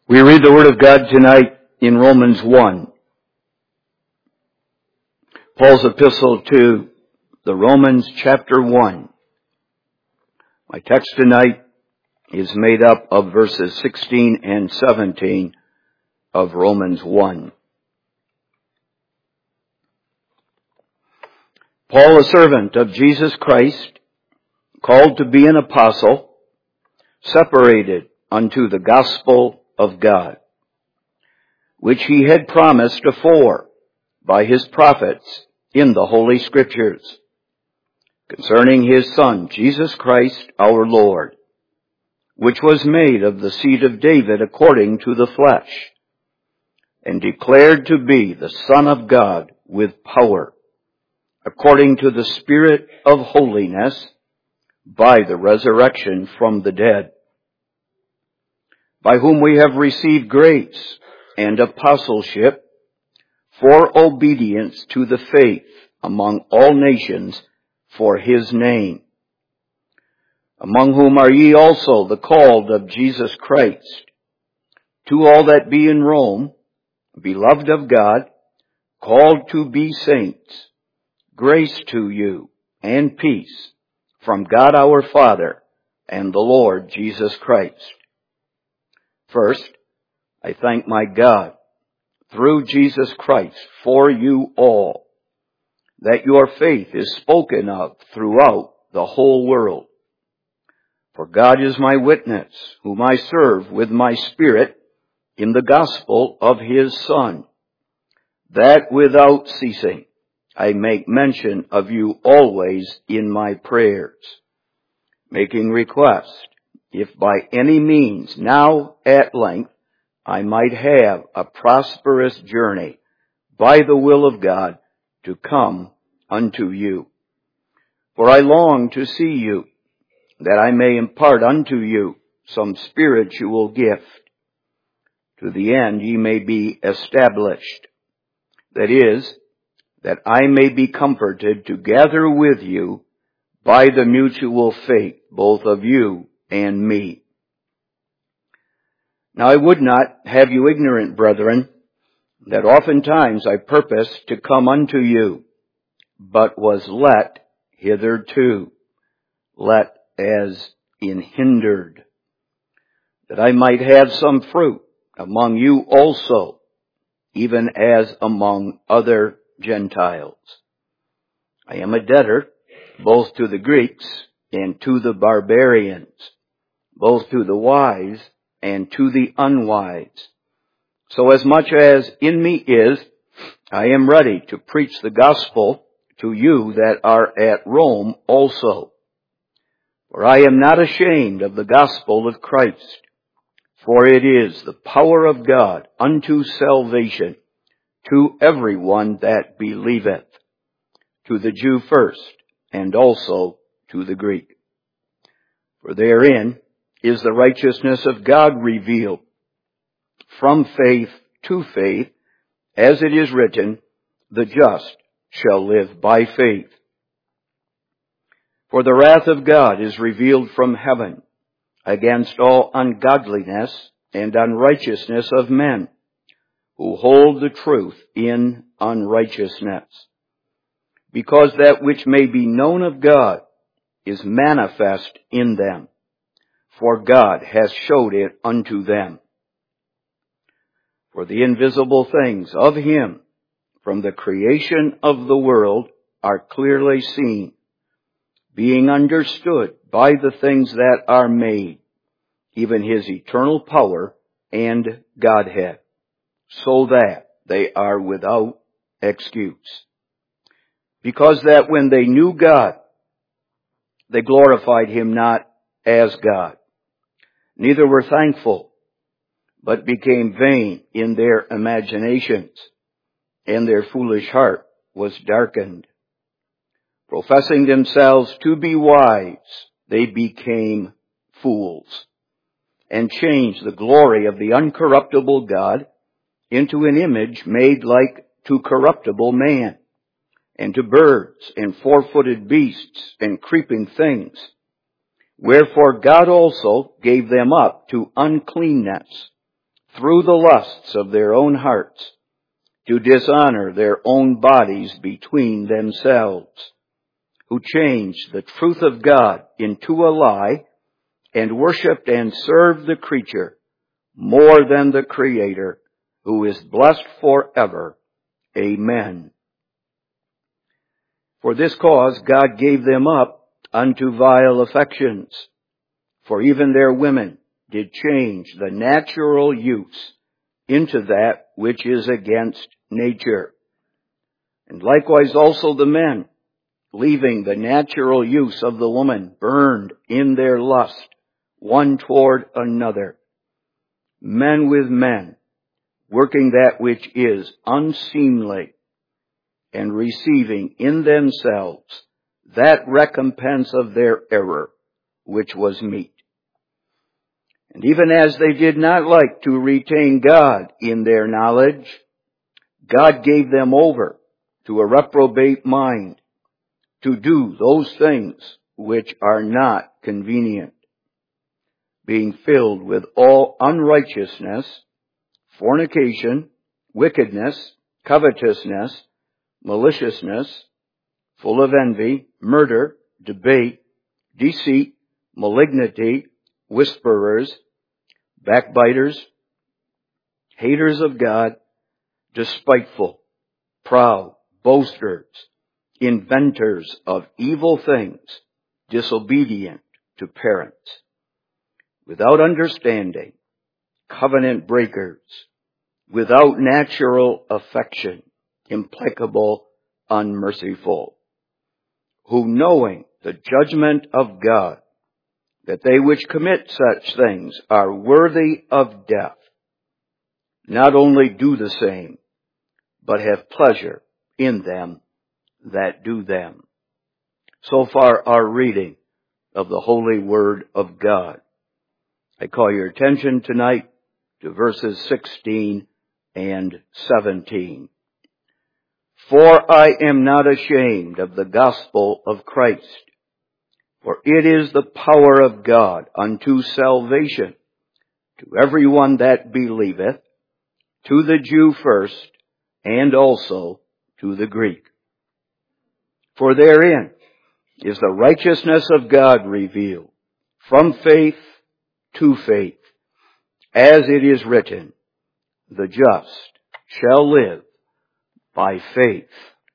We read the Word of God tonight in Romans 1. Paul's epistle to the Romans chapter 1. My text tonight is made up of verses 16 and 17 of Romans 1. Paul, a servant of Jesus Christ, called to be an apostle, separated unto the gospel of God, which he had promised afore by his prophets in the Holy Scriptures, concerning his Son, Jesus Christ our Lord, which was made of the seed of David according to the flesh, and declared to be the Son of God with power, according to the Spirit of holiness, by the resurrection from the dead, by whom we have received grace and apostleship for obedience to the faith among all nations for his name, among whom are ye also the called of Jesus Christ, to all that be in Rome, beloved of God, called to be saints, grace to you and peace from God our Father and the Lord Jesus Christ. First, I thank my God through Jesus Christ for you all, that your faith is spoken of throughout the whole world. For God is my witness, whom I serve with my spirit in the gospel of his Son, that without ceasing I make mention of you always in my prayers, making request, if by any means now at length I might have a prosperous journey by the will of God to come unto you. For I long to see you, that I may impart unto you some spiritual gift, to the end ye may be established. That is, that I may be comforted together with you by the mutual faith, both of you and me. Now I would not have you ignorant, brethren, that oftentimes I purposed to come unto you, but was let hitherto, let as in hindered, that I might have some fruit among you also, even as among other Gentiles. I am a debtor both to the Greeks and to the barbarians, both to the wise and to the unwise. So as much as in me is, I am ready to preach the gospel to you that are at Rome also. For I am not ashamed of the gospel of Christ, for it is the power of God unto salvation to everyone that believeth, to the Jew first, and also to the Greek. For therein is the righteousness of God revealed, from faith to faith, as it is written, the just shall live by faith. For the wrath of God is revealed from heaven against all ungodliness and unrighteousness of men, who hold the truth in unrighteousness, because that which may be known of God is manifest in them, for God has showed it unto them. For the invisible things of him from the creation of the world are clearly seen, being understood by the things that are made, even his eternal power and Godhead, so that they are without excuse. Because that when they knew God, they glorified him not as God, neither were thankful, but became vain in their imaginations, and their foolish heart was darkened. Professing themselves to be wise, they became fools, and changed the glory of the uncorruptible God into an image made like to corruptible man, and to birds, and four-footed beasts, and creeping things. Wherefore God also gave them up to uncleanness through the lusts of their own hearts, to dishonor their own bodies between themselves, who changed the truth of God into a lie, and worshipped and served the creature more than the Creator, who is blessed forever. Amen. For this cause God gave them up unto vile affections, for even their women did change the natural use into that which is against nature. And likewise also the men, leaving the natural use of the woman, burned in their lust one toward another, men with men, working that which is unseemly, and receiving in themselves that recompense of their error which was meet. And even as they did not like to retain God in their knowledge, God gave them over to a reprobate mind, to do those things which are not convenient, being filled with all unrighteousness, fornication, wickedness, covetousness, maliciousness, full of envy, murder, debate, deceit, malignity, whisperers, backbiters, haters of God, despiteful, proud, boasters, inventors of evil things, disobedient to parents, without understanding, covenant breakers, without natural affection, implacable, unmerciful, who knowing the judgment of God, that they which commit such things are worthy of death, not only do the same, but have pleasure in them that do them. So far our reading of the holy word of God. I call your attention tonight to verses 16 and 17. For I am not ashamed of the gospel of Christ, for it is the power of God unto salvation to everyone that believeth, to the Jew first, and also to the Greek. For therein is the righteousness of God revealed, from faith to faith, as it is written, the just shall live by faith.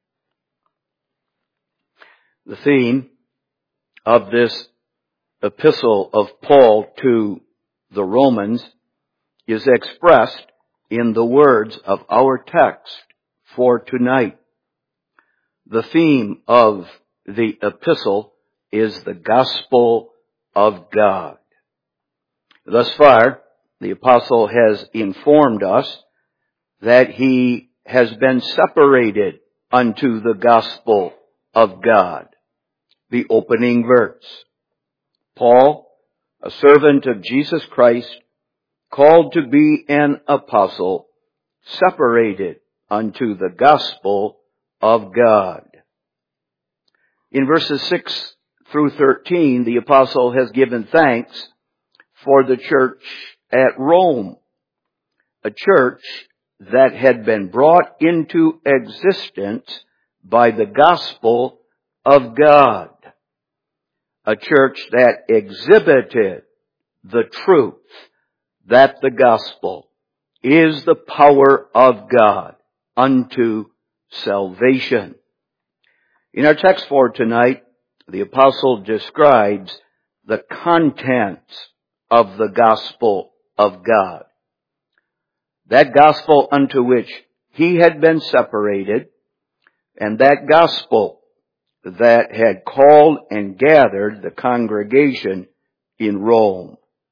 The theme of this epistle of Paul to the Romans is expressed in the words of our text for tonight. The theme of the epistle is the gospel of God. Thus far, the apostle has informed us that he has been separated unto the gospel of God. The opening verse. Paul, a servant of Jesus Christ, called to be an apostle, separated unto the gospel of God. In verses 6 through 13, the apostle has given thanks for the church at Rome, a church that had been brought into existence by the gospel of God, a church that exhibited the truth that the gospel is the power of God unto salvation. In our text for tonight, the apostle describes the contents of the gospel of God. That gospel unto which he had been separated, and that gospel that had called and gathered the congregation in Rome.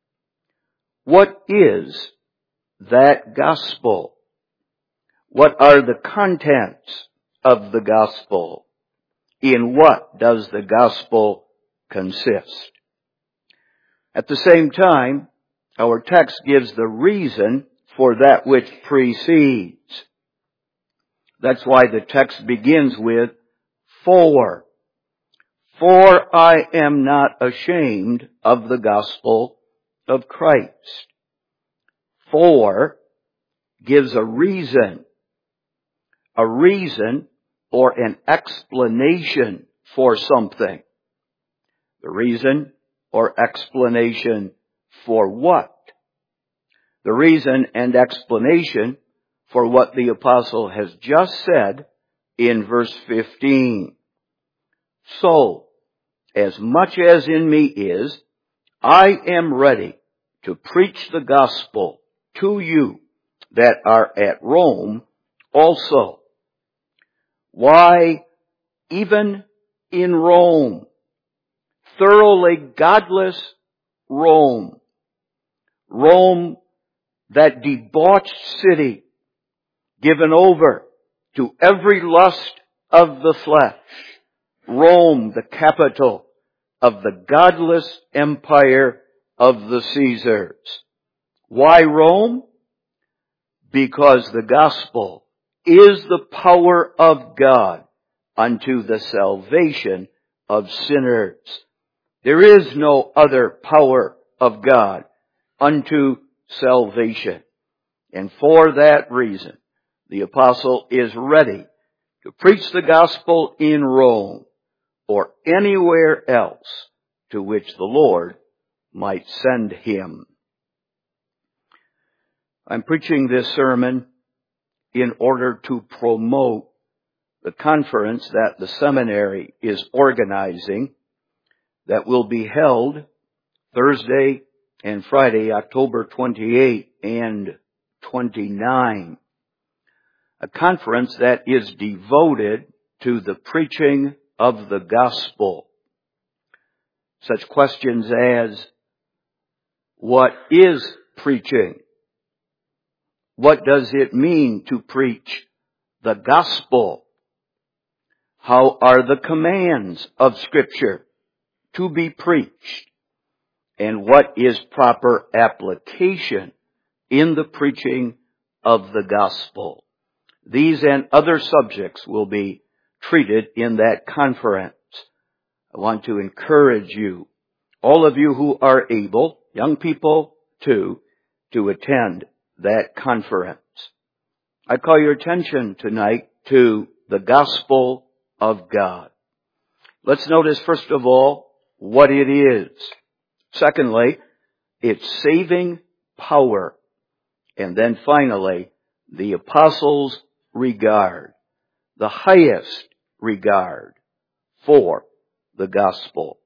What is that gospel? What are the contents of the gospel? In what does the gospel consist? At the same time, our text gives the reason for that which precedes. That's why the text begins with, For I am not ashamed of the gospel of Christ. for gives a reason or an explanation for something. The reason or explanation for what? The reason and explanation for what the apostle has just said in verse 15. So, as much as in me is, I am ready to preach the gospel to you that are at Rome also. Why, even in Rome, thoroughly godless Rome, that debauched city, given over to every lust of the flesh, Rome, the capital of the godless empire of the Caesars. Why Rome? Because the gospel is the power of God unto the salvation of sinners. There is no other power of God unto salvation. And for that reason, the apostle is ready to preach the gospel in Rome or anywhere else to which the Lord might send him. I'm preaching this sermon in order to promote the conference that the seminary is organizing that will be held Thursday and Friday, October 28 and 29. A conference that is devoted to the preaching of the gospel. Such questions as, what is preaching? What does it mean to preach the gospel? How are the commands of Scripture to be preached? And what is proper application in the preaching of the gospel? These and other subjects will be treated in that conference. I want to encourage you, all of you who are able, young people too, to attend that conference. I call your attention tonight to the gospel of God. Let's notice first of all what it is. Secondly, its saving power. And then finally, the apostles' regard, the highest regard for the gospel.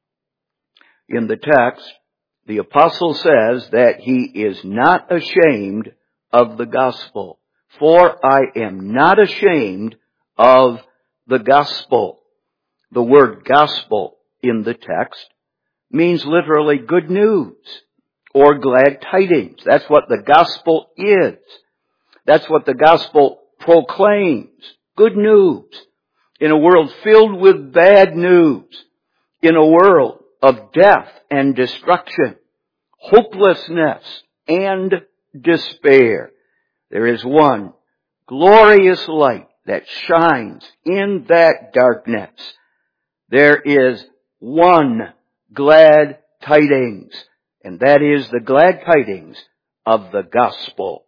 In the text, the apostle says that he is not ashamed of the gospel. For I am not ashamed of the gospel. The word gospel in the text means literally good news or glad tidings. That's what the gospel is. That's what the gospel proclaims. Good news. In a world filled with bad news. In a world of death and destruction. Hopelessness and despair. There is one glorious light that shines in that darkness. There is one glad tidings, and that is the glad tidings of the gospel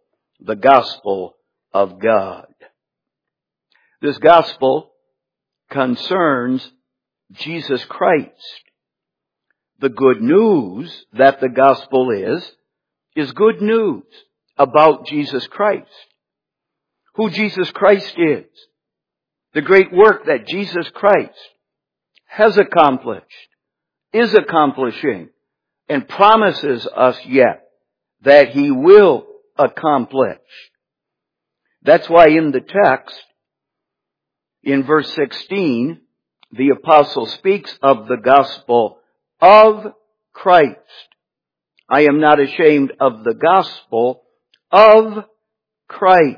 of God. This gospel concerns Jesus Christ. The good news that the gospel is good news about Jesus Christ. Who Jesus Christ is. The great work that Jesus Christ has accomplished, is accomplishing, and promises us yet that he will accomplish. That's why in the text, in verse 16, the apostle speaks of the gospel of Christ. I am not ashamed of the gospel of Christ.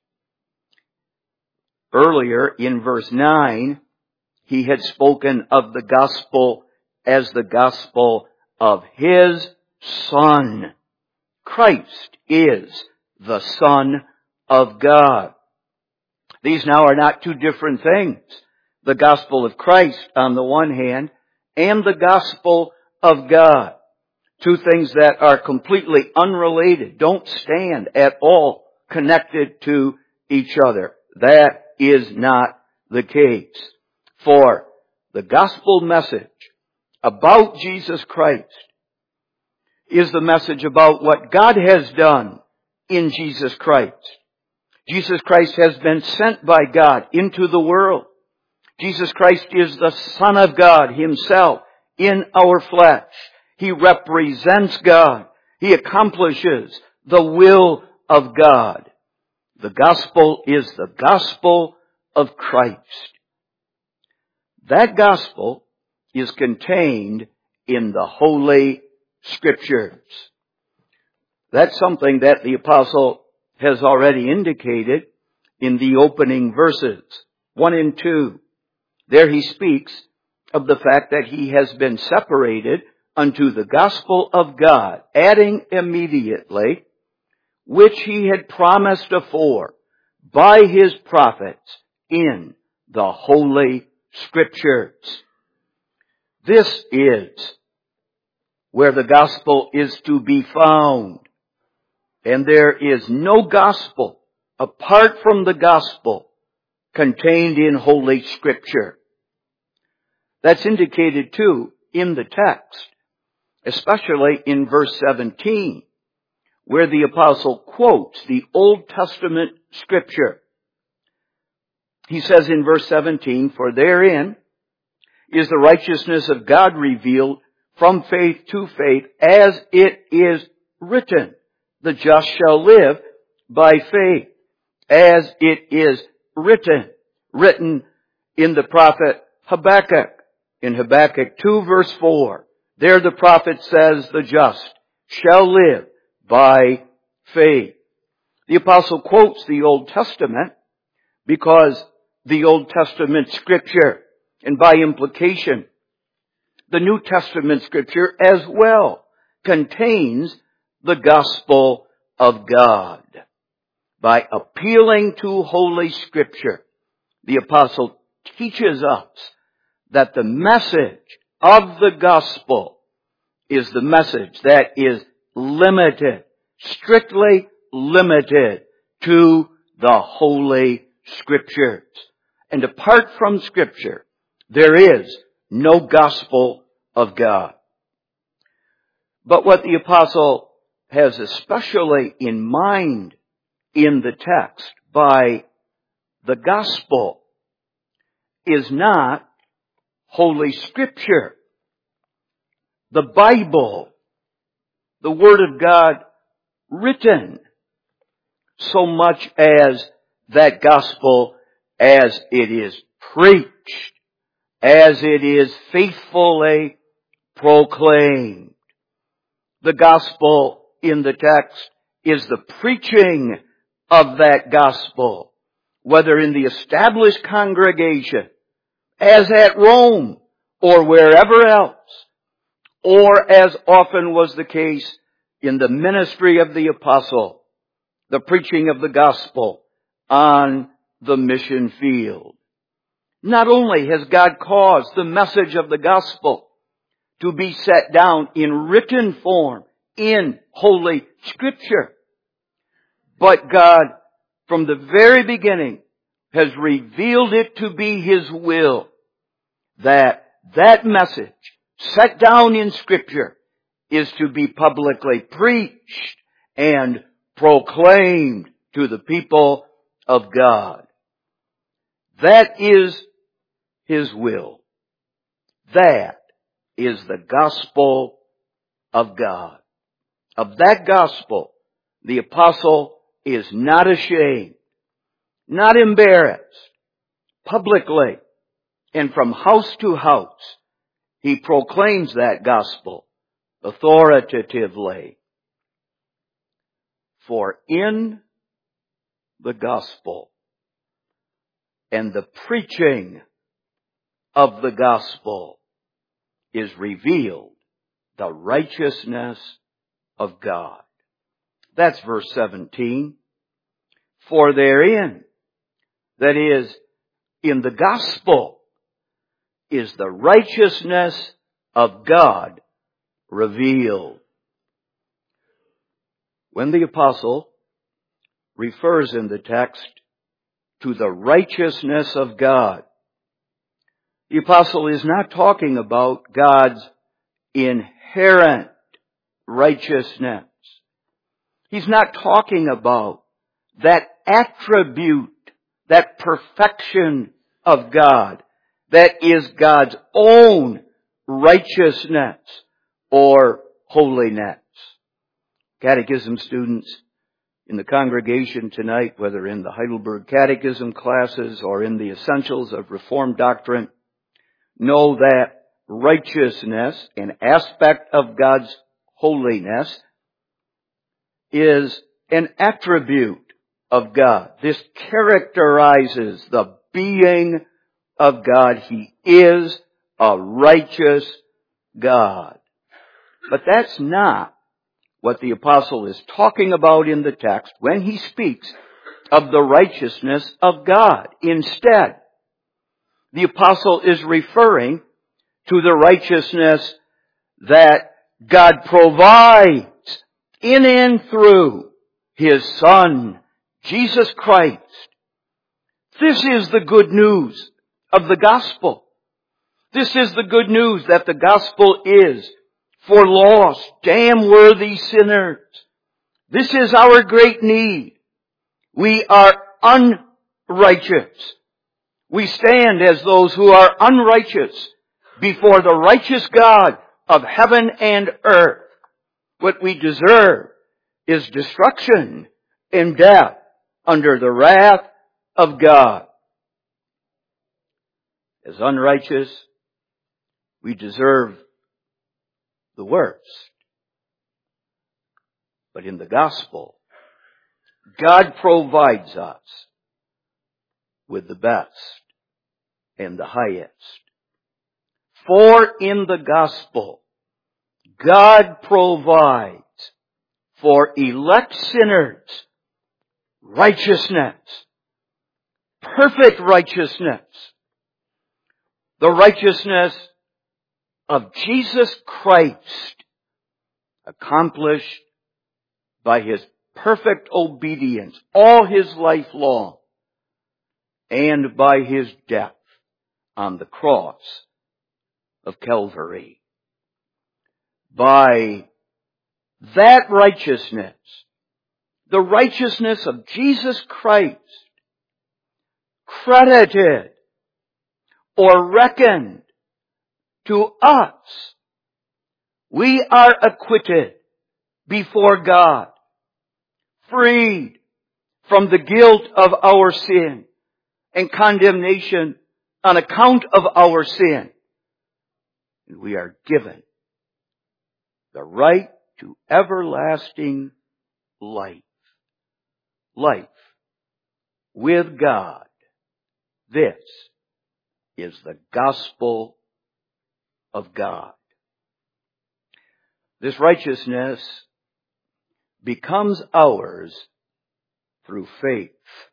Earlier in verse 9, he had spoken of the gospel as the gospel of his Son. Christ is the Son of God. These now are not two different things. The gospel of Christ on the one hand, and the gospel of God. Two things that are completely unrelated, don't stand at all connected to each other. That is not the case. For the gospel message about Jesus Christ is the message about what God has done in Jesus Christ. Jesus Christ has been sent by God into the world. Jesus Christ is the Son of God Himself in our flesh. He represents God. He accomplishes the will of God. The gospel is the gospel of Christ. That gospel is contained in the Holy Scriptures. That's something that the apostle has already indicated in the opening verses, 1 and 2. There he speaks of the fact that he has been separated unto the gospel of God, adding immediately, which he had promised afore by his prophets in the Holy Scriptures. This is where the gospel is to be found. And there is no gospel apart from the gospel contained in Holy Scripture. That's indicated too in the text, especially in verse 17, where the apostle quotes the Old Testament Scripture. He says in verse 17, "For therein is the righteousness of God revealed from faith to faith, as it is written, the just shall live by faith, as it is written in the prophet Habakkuk, in Habakkuk 2 verse 4. There the prophet says, the just shall live by faith." The apostle quotes the Old Testament because the Old Testament Scripture, and by implication, the New Testament Scripture as well, contains the gospel of God. By appealing to Holy Scripture, the apostle teaches us that the message of the gospel is the message that is limited, strictly limited to the Holy Scriptures. And apart from Scripture, there is no gospel of God. But what the apostle has especially in mind in the text by the gospel is not Holy Scripture, the Bible, the Word of God written, so much as that gospel as it is preached, as it is faithfully proclaimed. The gospel in the text is the preaching of that gospel, whether in the established congregation, as at Rome, or wherever else, or as often was the case in the ministry of the apostle, the preaching of the gospel on the mission field. Not only has God caused the message of the gospel to be set down in written form in Holy Scripture, but God, from the very beginning, has revealed it to be His will that that message set down in Scripture is to be publicly preached and proclaimed to the people of God. That is His will. That is the gospel of God. Of that gospel, the apostle is not ashamed, not embarrassed. Publicly and from house to house, he proclaims that gospel authoritatively. For in the gospel and the preaching of the gospel is revealed the righteousness of God. That's verse 17. For therein, that is, in the gospel, is the righteousness of God revealed. When the apostle refers in the text to the righteousness of God, the apostle is not talking about God's inherent righteousness. He's not talking about that attribute, that perfection of God that is God's own righteousness or holiness. Catechism students in the congregation tonight, whether in the Heidelberg Catechism classes or in the Essentials of Reformed Doctrine, know that righteousness, an aspect of God's holiness, is an attribute of God. This characterizes the being of God. He is a righteous God. But that's not what the apostle is talking about in the text when he speaks of the righteousness of God. Instead, the apostle is referring to the righteousness that God provides in and through His Son, Jesus Christ. This is the good news of the gospel. This is the good news that the gospel is for lost, damn-worthy sinners. This is our great need. We are unrighteous. We stand as those who are unrighteous before the righteous God of heaven and earth. What we deserve is destruction and death under the wrath of God. As unrighteous, we deserve the worst. But in the gospel, God provides us with the best and the highest. For in the gospel, God provides for elect sinners righteousness, perfect righteousness, the righteousness of Jesus Christ, accomplished by His perfect obedience all His life long, and by His death on the cross of Calvary. By that righteousness, the righteousness of Jesus Christ, credited or reckoned to us, we are acquitted before God, freed from the guilt of our sin and condemnation on account of our sin. And we are given the right to everlasting life. Life with God. This is the gospel of God. This righteousness becomes ours through faith.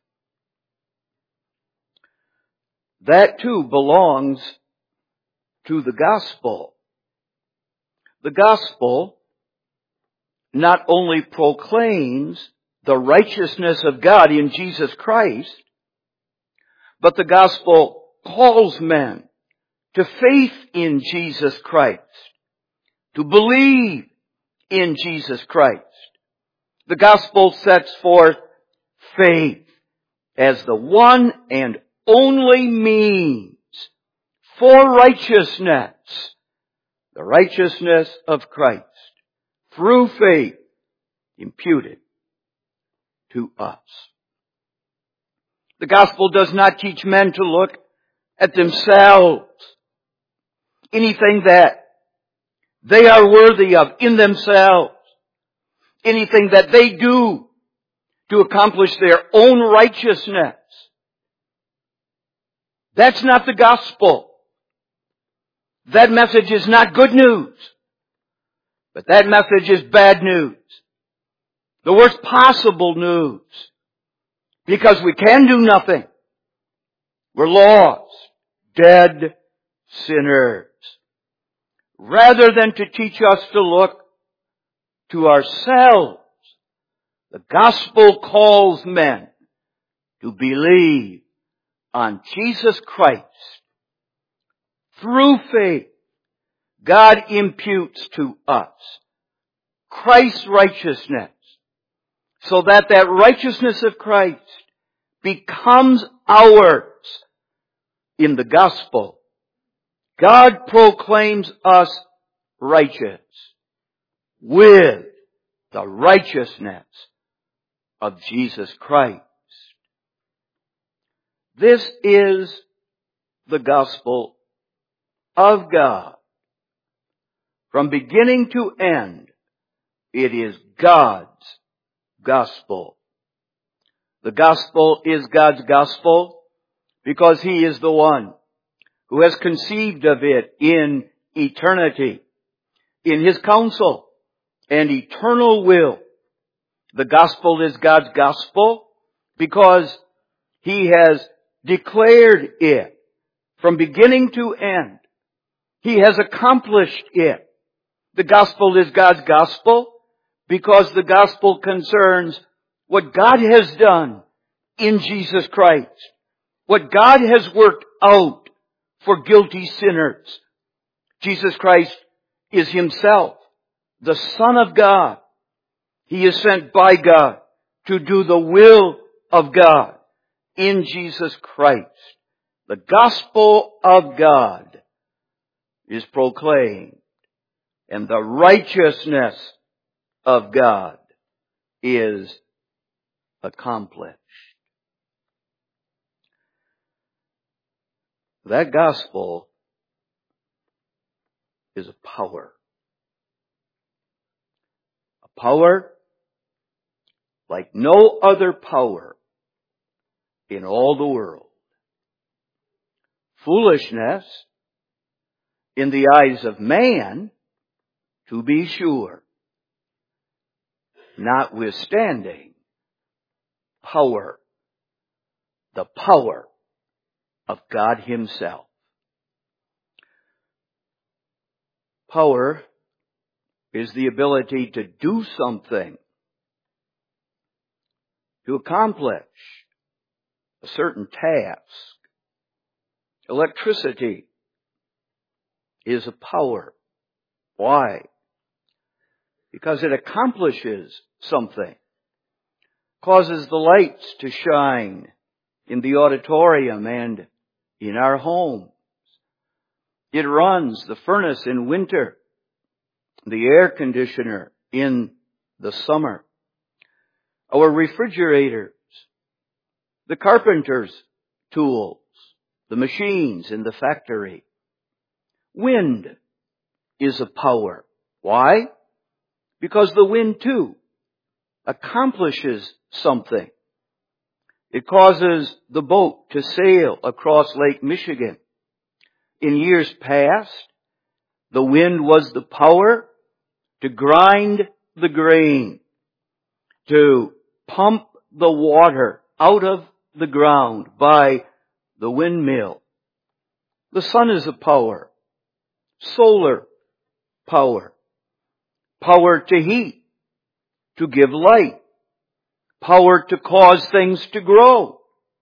That too belongs to the gospel. The gospel not only proclaims the righteousness of God in Jesus Christ, but the gospel calls men to faith in Jesus Christ, to believe in Jesus Christ. The gospel sets forth faith as the one and only means for righteousness, the righteousness of Christ, through faith imputed to us. The gospel does not teach men to look at themselves, anything that they are worthy of in themselves, anything that they do to accomplish their own righteousness. That's not the gospel. That message is not good news. But that message is bad news. The worst possible news. Because we can do nothing. We're lost, dead sinners. Rather than to teach us to look to ourselves The gospel calls men to believe on Jesus Christ. Through faith, God imputes to us Christ's righteousness, so that that righteousness of Christ becomes ours in the gospel. God proclaims us righteous with the righteousness of Jesus Christ. This is the gospel of God. From beginning to end, it is God's gospel. The gospel is God's gospel because He is the one who has conceived of it in eternity, in His counsel and eternal will. The gospel is God's gospel because He has declared it from beginning to end. He has accomplished it. The gospel is God's gospel because the gospel concerns what God has done in Jesus Christ, what God has worked out for guilty sinners. Jesus Christ is Himself the Son of God. He is sent by God to do the will of God in Jesus Christ. The gospel of God is proclaimed, and the righteousness of God is accomplished. That gospel is a power. A power like no other power in all the world. Foolishness in the eyes of man, to be sure. Notwithstanding, power. The power of God Himself. Power is the ability to do something, to accomplish a certain task. Electricity is a power. Why? Because it accomplishes something. Causes the lights to shine in the auditorium and in our homes. It runs the furnace in winter, the air conditioner in the summer, our refrigerators, the carpenter's tools, the machines in the factory. Wind is a power. Why? Because the wind too accomplishes something. It causes the boat to sail across Lake Michigan. In years past, the wind was the power to grind the grain, to pump the water out of the ground by the windmill. The sun is a power. Solar power. Power to heat, to give light. Power to cause things to grow.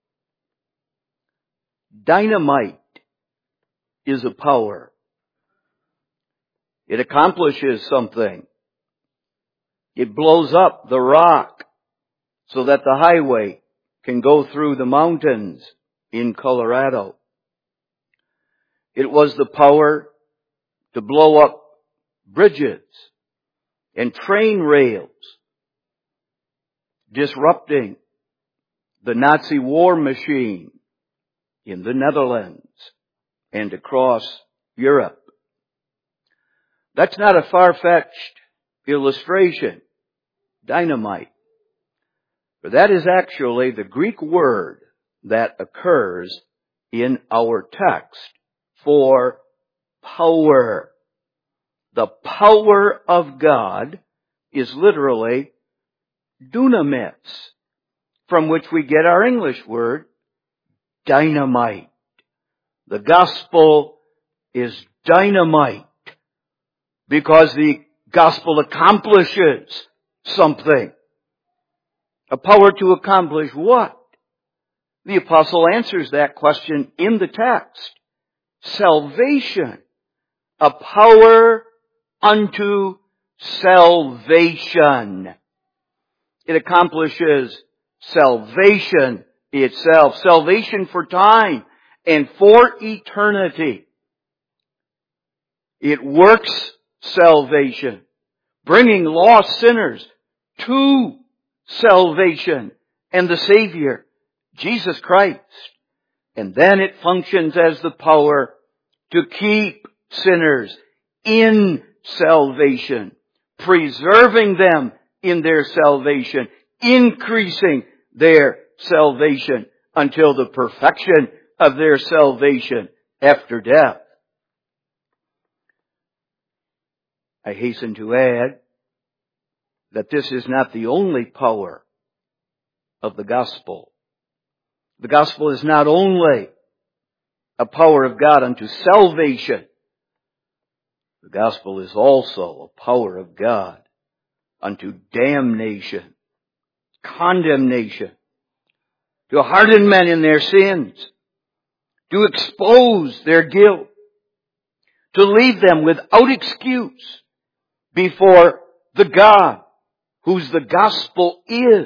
Dynamite is a power. It accomplishes something. It blows up the rock so that the highway can go through the mountains in Colorado. It was the power to blow up bridges and train rails, disrupting the Nazi war machine in the Netherlands and across Europe. That's not a far-fetched illustration, dynamite. But that is actually the Greek word that occurs in our text for power. The power of God is literally dunamis, from which we get our English word dynamite. The gospel is dynamite because the gospel accomplishes something. A power to accomplish what? The apostle answers that question in the text. Salvation. A power unto salvation. It accomplishes salvation itself. Salvation for time and for eternity. It works salvation, bringing lost sinners to salvation and the Savior, Jesus Christ. And then it functions as the power to keep sinners in salvation, preserving them in their salvation, increasing their salvation until the perfection of their salvation after death. I hasten to add that this is not the only power of the gospel. The gospel is not only a power of God unto salvation. The gospel is also a power of God unto damnation, condemnation, to harden men in their sins, to expose their guilt, to leave them without excuse before the God whose the gospel is.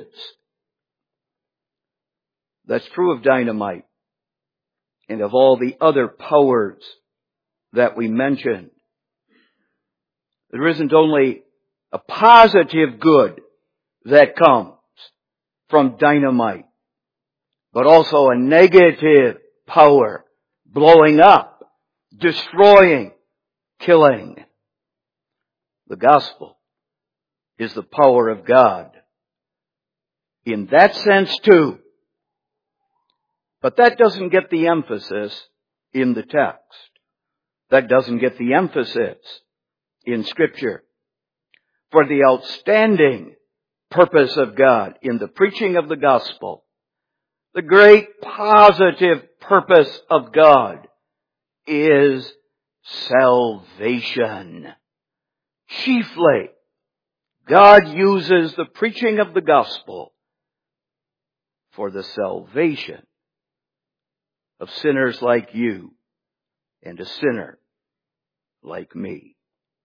That's true of dynamite and of all the other powers that we mentioned. There isn't only a positive good that comes from dynamite, but also a negative power, blowing up, destroying, killing. The gospel is the power of God in that sense too. But that doesn't get the emphasis in the text. That doesn't get the emphasis in Scripture. For the outstanding purpose of God in the preaching of the gospel, the great positive purpose of God is salvation. Chiefly, God uses the preaching of the gospel for the salvation of sinners like you and a sinner like me.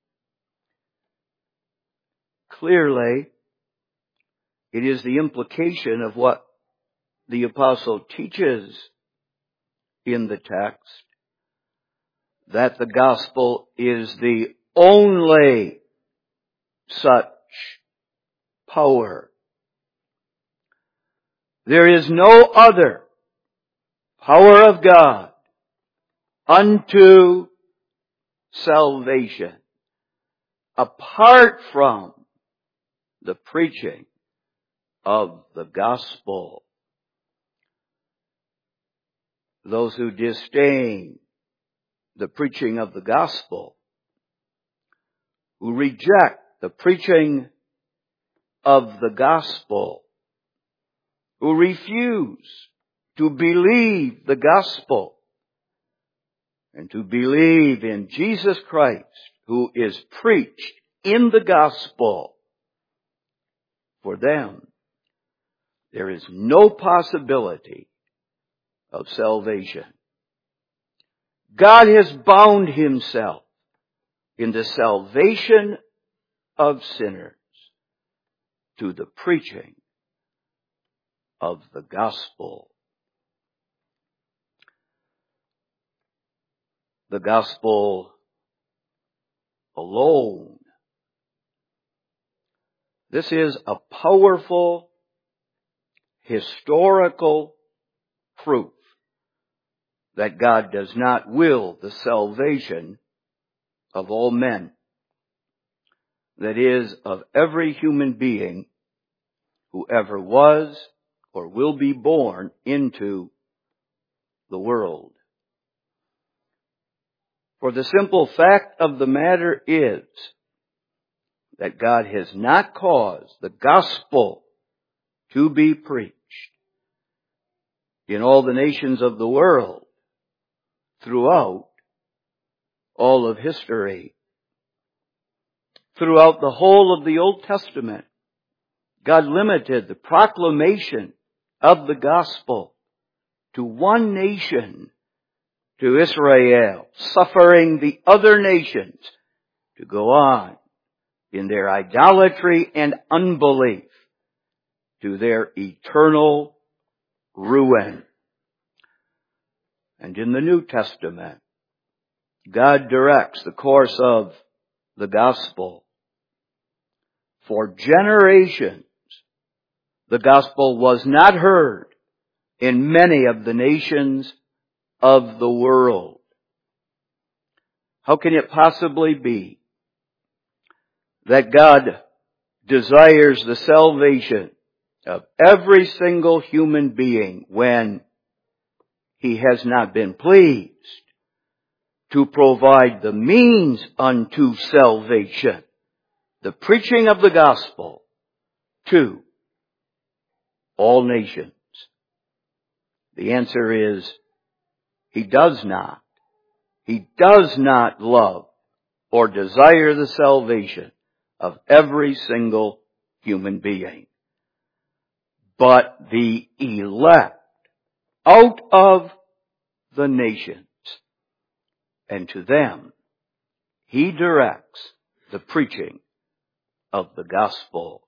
Clearly, it is the implication of what the apostle teaches in the text that the gospel is the only such power. There is no other power of God unto salvation apart from the preaching of the gospel. Those who disdain the preaching of the gospel, who reject the preaching of the gospel, who refuse to believe the gospel and to believe in Jesus Christ, who is preached in the gospel, for them there is no possibility of salvation. God has bound himself in the salvation of sinners to the preaching of the gospel. The gospel alone. This is a powerful historical proof that God does not will the salvation of all men. That is, of every human being who ever was or will be born into the world. For the simple fact of the matter is that God has not caused the gospel to be preached in all the nations of the world throughout all of history. Throughout the whole of the Old Testament, God limited the proclamation of the gospel to one nation, to Israel, suffering the other nations to go on in their idolatry and unbelief to their eternal ruin. And in the New Testament, God directs the course of the gospel. For generations, the gospel was not heard in many of the nations of the world. How can it possibly be that God desires the salvation of every single human being when He has not been pleased to provide the means unto salvation, the preaching of the gospel to all nations? The answer is, He does not. He does not love or desire the salvation of every single human being. But the elect out of the nations, and to them He directs the preaching of the gospel.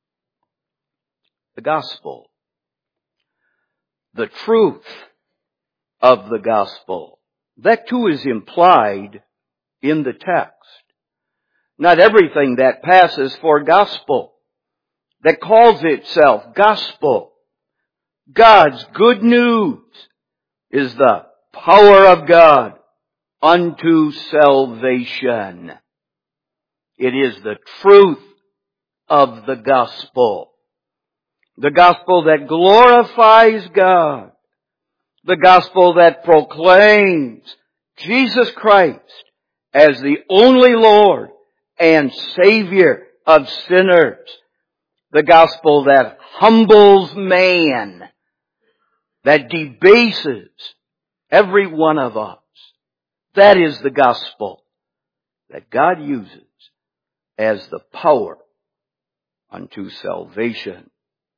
The gospel. The truth of the gospel. That too is implied in the text. Not everything that passes for gospel, that calls itself gospel, God's good news, is the power of God unto salvation. It is the truth of the gospel. The gospel that glorifies God. The gospel that proclaims Jesus Christ as the only Lord and Savior of sinners. The gospel that humbles man, that debases every one of us. That is the gospel that God uses as the power unto salvation.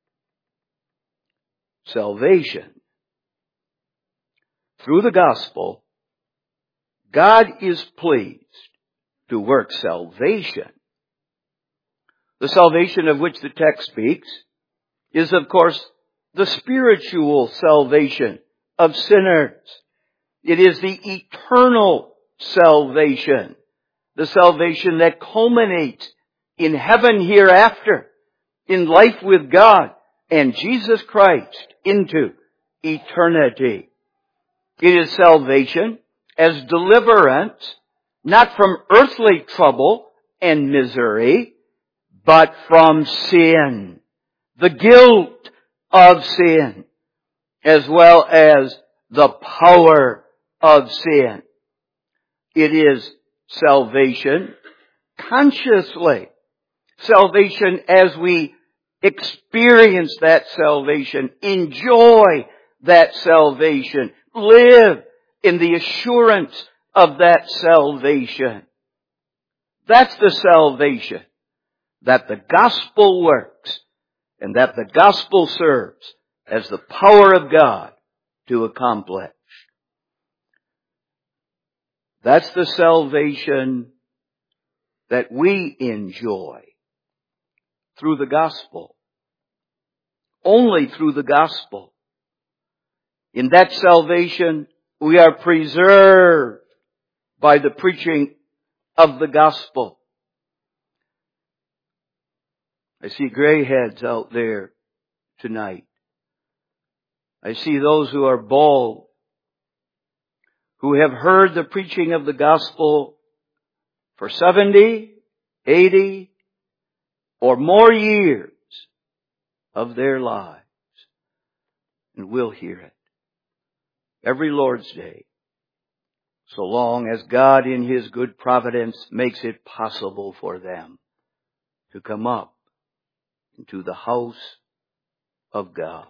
Salvation. Through the gospel, God is pleased to work salvation. The salvation of which the text speaks is, of course, the spiritual salvation of sinners. It is the eternal salvation, the salvation that culminates in heaven hereafter, in life with God and Jesus Christ into eternity. It is salvation as deliverance, not from earthly trouble and misery, but from sin, the guilt of sin, as well as the power of sin. It is salvation consciously. Salvation as we experience that salvation, enjoy that salvation, live in the assurance of that salvation. That's the salvation that the gospel works and that the gospel serves as the power of God to accomplish. That's the salvation that we enjoy through the gospel. Only through the gospel. In that salvation, we are preserved by the preaching of the gospel. I see gray heads out there tonight. I see those who are bald, who have heard the preaching of the gospel for 70, 80, or more years of their lives, and will hear it every Lord's Day, so long as God in His good providence makes it possible for them to come up into the house of God.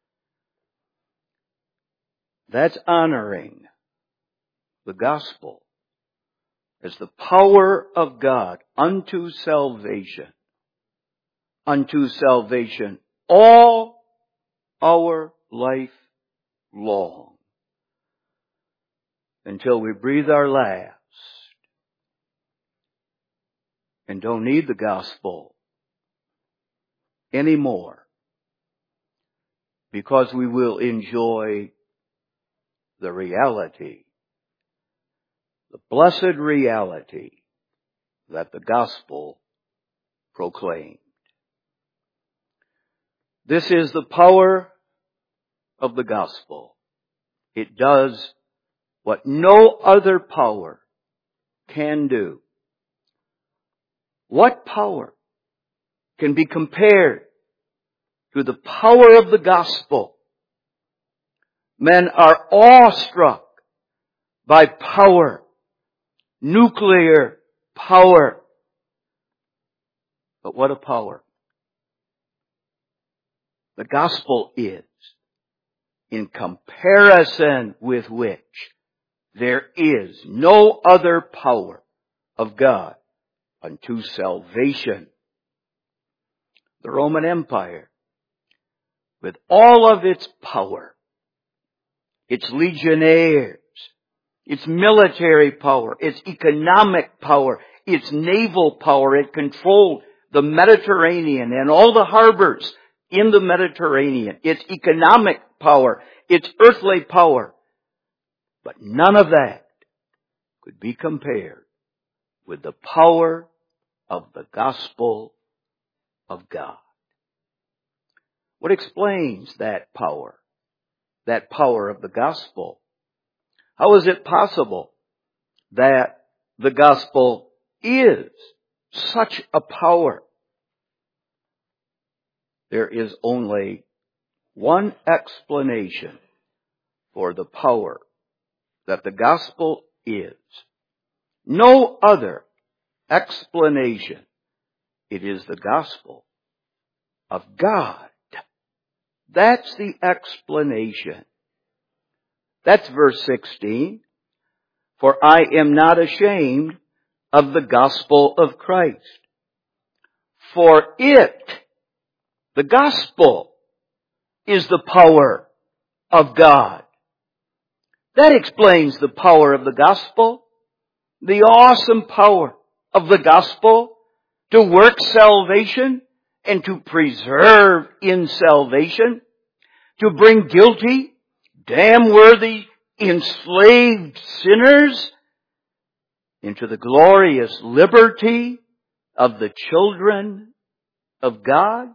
That's honoring the gospel as the power of God unto salvation, unto salvation all our life long, until we breathe our last and don't need the gospel anymore, because we will enjoy the reality, the blessed reality that the gospel proclaimed. This is the power of the gospel. It does what no other power can do. What power can be compared to the power of the gospel? Men are awestruck by power, nuclear power. But what a power the gospel is, in comparison with which there is no other power of God unto salvation. The Roman Empire, with all of its power, its legionnaires, its military power, its economic power, its naval power, it controlled the Mediterranean and all the harbors in the Mediterranean, its economic power, its earthly power. But none of that could be compared with the power of the gospel of God. What explains that power of the gospel? How is it possible that the gospel is such a power? There is only one explanation for the power that the gospel is. No other explanation. It is the gospel of God. That's the explanation. That's verse 16. For I am not ashamed of the gospel of Christ. For it, the gospel, is the power of God. That explains the power of the gospel. The awesome power of the gospel to work salvation and to preserve in salvation, to bring guilty, damn-worthy, enslaved sinners into the glorious liberty of the children of God.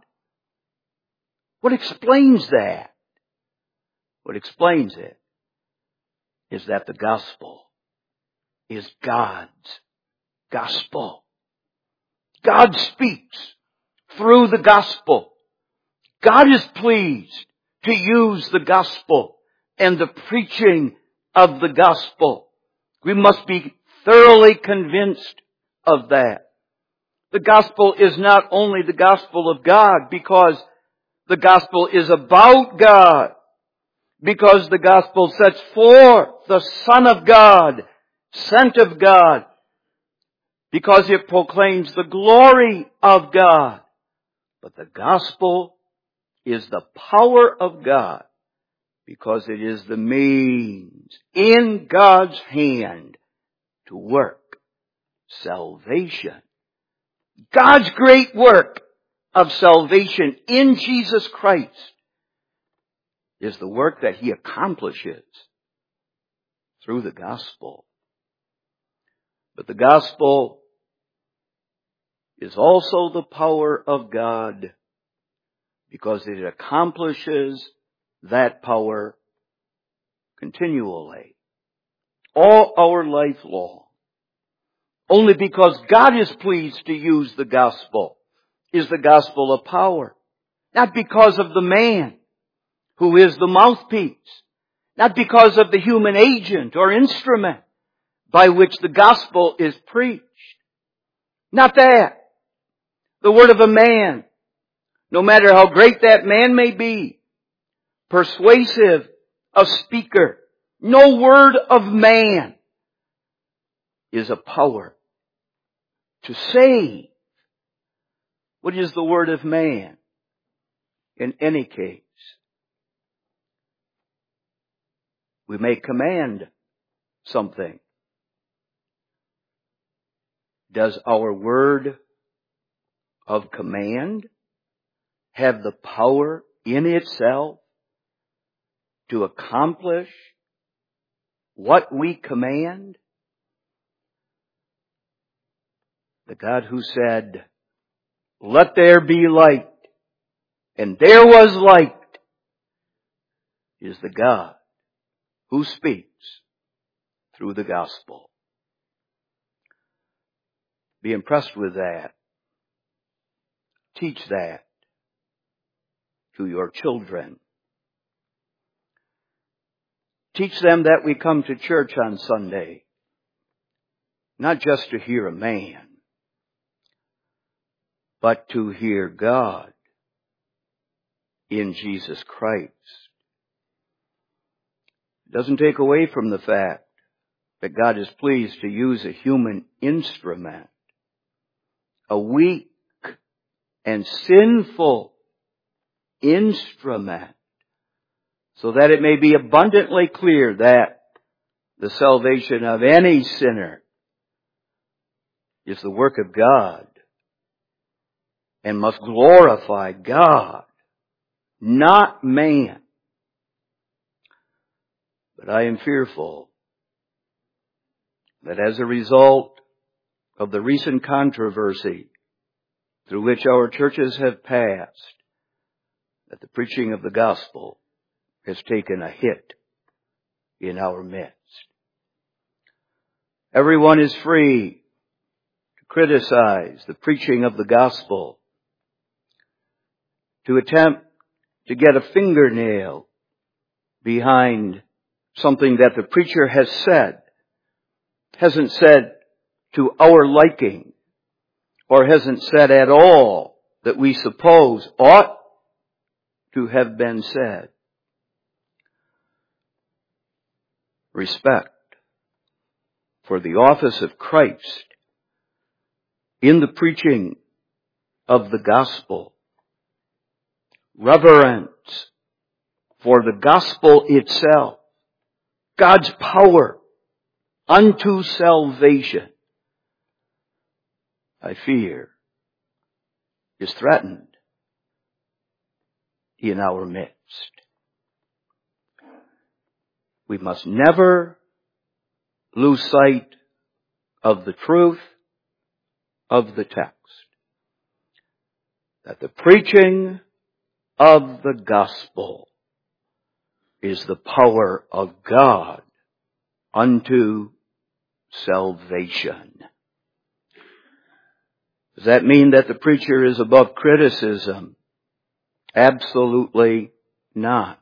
What explains that? What explains it is that the gospel is God's gospel. God speaks through the gospel. God is pleased to use the gospel and the preaching of the gospel. We must be thoroughly convinced of that. The gospel is not only the gospel of God because the gospel is about God, because the gospel sets forth the Son of God, sent of God, because it proclaims the glory of God. But the gospel is the power of God because it is the means in God's hand to work salvation. God's great work of salvation in Jesus Christ is the work that He accomplishes through the gospel. But the gospel is also the power of God because it accomplishes that power continually, all our life long. Only because God is pleased to use the gospel is the gospel of power. Not because of the man who is the mouthpiece. Not because of the human agent or instrument by which the gospel is preached. Not that. The word of a man, no matter how great that man may be, persuasive of speaker, no word of man is a power to save. What is the word of man? In any case, we may command something. Does our word of command have the power in itself to accomplish what we command? The God who said, "Let there be light," and there was light, is the God who speaks through the gospel. Be impressed with that. Teach that to your children. Teach them that we come to church on Sunday, not just to hear a man, but to hear God in Jesus Christ. It doesn't take away from the fact that God is pleased to use a human instrument, a weak and sinful instrument, so that it may be abundantly clear that the salvation of any sinner is the work of God and must glorify God, not man. But I am fearful that as a result of the recent controversy through which our churches have passed, that the preaching of the gospel has taken a hit in our midst. Everyone is free to criticize the preaching of the gospel, to attempt to get a fingernail behind something that the preacher has said, hasn't said to our liking, or hasn't said at all that we suppose ought to have been said. Respect for the office of Christ in the preaching of the gospel. Reverence for the gospel itself, God's power unto salvation, I fear, is threatened in our midst. We must never lose sight of the truth of the text, that the preaching of the gospel is the power of God unto salvation. Does that mean that the preacher is above criticism? Absolutely not.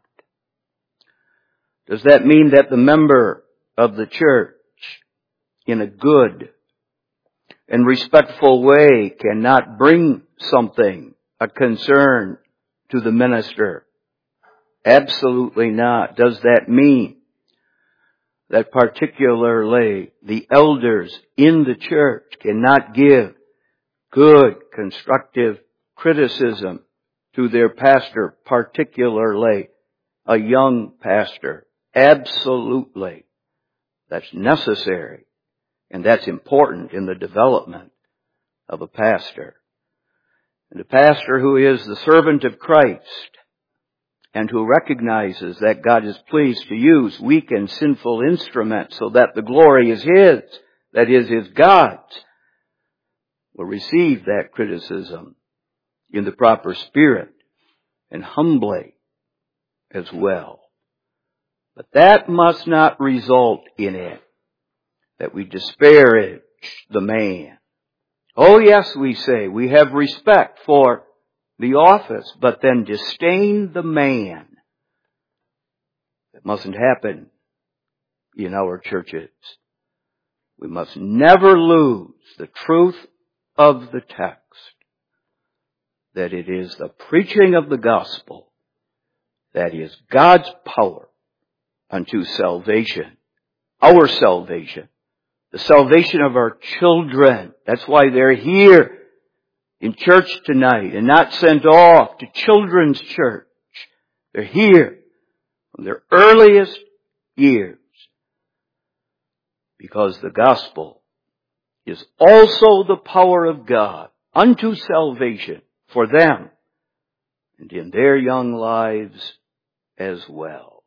Does that mean that the member of the church, in a good and respectful way, cannot bring something, a concern, to the minister? Absolutely not. Does that mean that particularly the elders in the church cannot give good, constructive criticism to their pastor, particularly a young pastor? Absolutely. That's necessary, and that's important in the development of a pastor. And a pastor who is the servant of Christ and who recognizes that God is pleased to use weak and sinful instruments so that the glory is His, that is God's, will receive that criticism in the proper spirit and humbly as well. But that must not result in it that we disparage the man. Oh yes, we say, we have respect for the office, but then disdain the man. That mustn't happen in our churches. We must never lose the truth of the text, that it is the preaching of the gospel that is God's power unto salvation, our salvation, the salvation of our children. That's why they're here in church tonight and not sent off to children's church. They're here from their earliest years because the gospel is also the power of God unto salvation for them and in their young lives as well.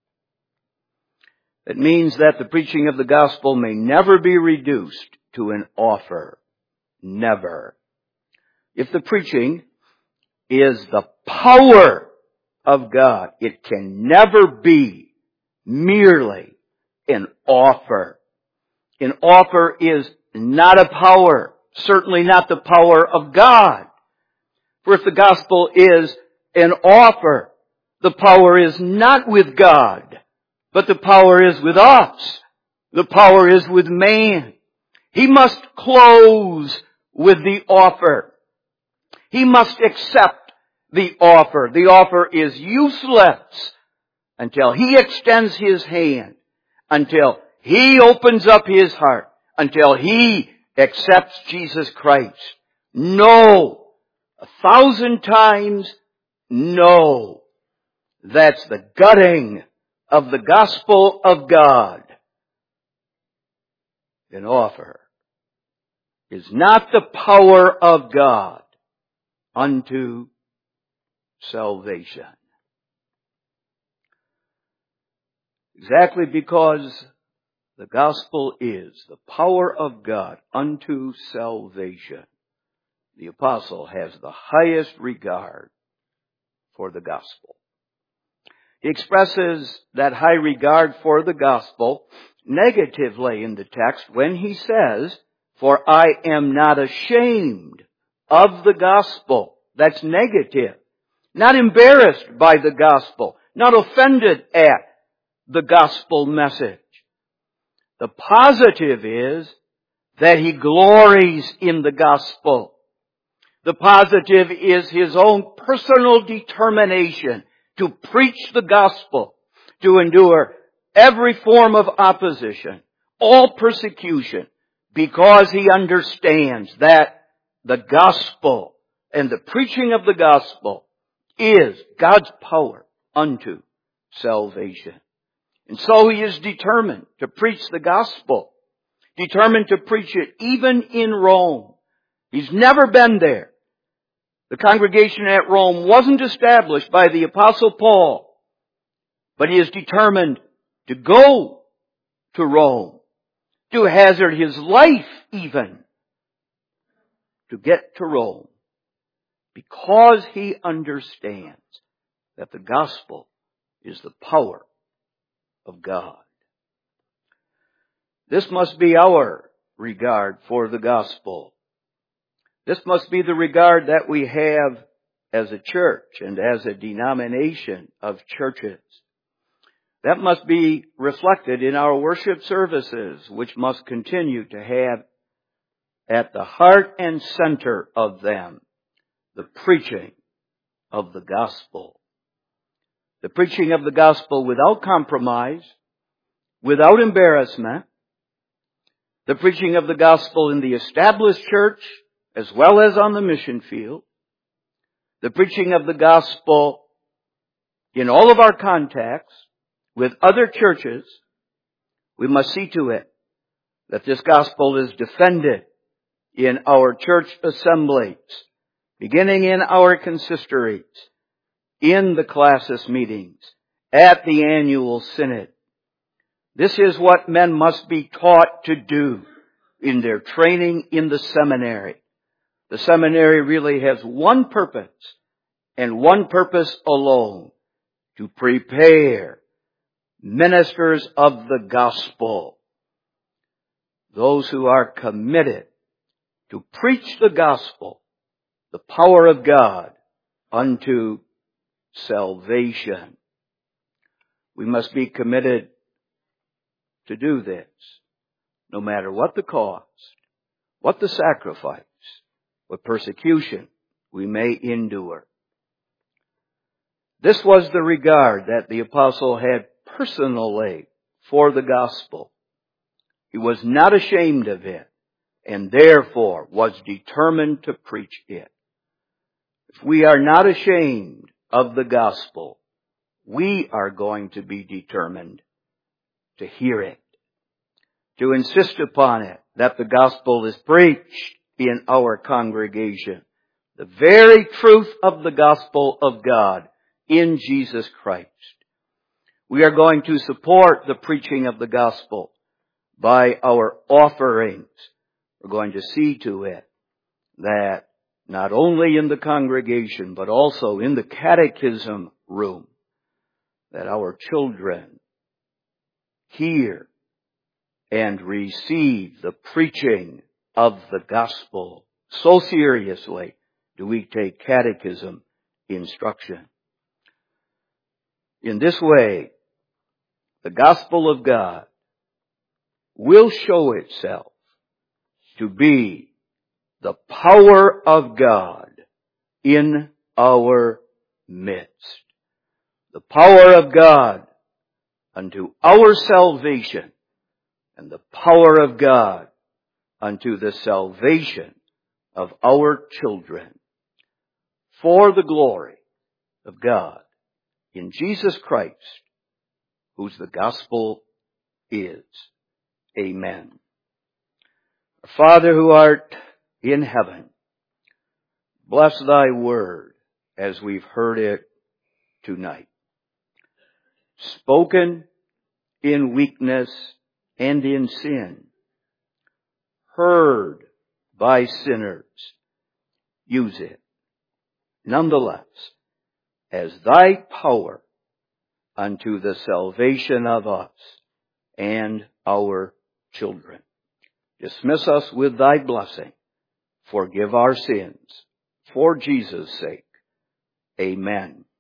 It means that the preaching of the gospel may never be reduced to an offer. Never. If the preaching is the power of God, it can never be merely an offer. An offer is not a power, certainly not the power of God. For if the gospel is an offer, the power is not with God, but the power is with us. The power is with man. He must close with the offer. He must accept the offer. The offer is useless until he extends his hand, until he opens up his heart, until he accepts Jesus Christ. No. 1,000 times no. That's the gutting of the gospel of God. An offer is not the power of God unto salvation. Exactly because the gospel is the power of God unto salvation, the apostle has the highest regard for the gospel. He expresses that high regard for the gospel negatively in the text when he says, "For I am not ashamed of the gospel." That's negative. Not embarrassed by the gospel. Not offended at the gospel message. The positive is that he glories in the gospel. The positive is his own personal determination to preach the gospel, to endure every form of opposition, all persecution, because he understands that the gospel and the preaching of the gospel is God's power unto salvation. And so he is determined to preach the gospel, determined to preach it even in Rome. He's never been there. The congregation at Rome wasn't established by the Apostle Paul, but he is determined to go to Rome, to hazard his life even, to get to Rome, because he understands that the gospel is the power of God. This must be our regard for the gospel. This must be the regard that we have as a church and as a denomination of churches. That must be reflected in our worship services, which must continue to have at the heart and center of them the preaching of the gospel. The preaching of the gospel without compromise, without embarrassment. The preaching of the gospel in the established church as well as on the mission field. The preaching of the gospel in all of our contacts with other churches. We must see to it that this gospel is defended in our church assemblies, beginning in our consistories, in the classis meetings, at the annual synod. This is what men must be taught to do in their training in the seminary. The seminary really has one purpose, and one purpose alone, to prepare ministers of the gospel, those who are committed to preach the gospel, the power of God unto salvation. We must be committed to do this, no matter what the cost, what the sacrifice, what persecution we may endure. This was the regard that the apostle had personally for the gospel. He was not ashamed of it, and therefore was determined to preach it. If we are not ashamed of the gospel, we are going to be determined to hear it, to insist upon it, that the gospel is preached in our congregation. The very truth of the gospel of God in Jesus Christ. We are going to support the preaching of the gospel by our offerings. We're going to see to it that not only in the congregation, but also in the catechism room, that our children hear and receive the preaching of the gospel. So seriously do we take catechism instruction. In this way, the gospel of God will show itself to be the power of God in our midst. The power of God unto our salvation, and the power of God unto the salvation of our children, for the glory of God in Jesus Christ, whose the gospel is. Amen. Our Father who art in heaven, bless thy word as we've heard it tonight. Spoken in weakness and in sin, heard by sinners, use it nonetheless as thy power unto the salvation of us and our children. Dismiss us with thy blessing. Forgive our sins for Jesus' sake. Amen.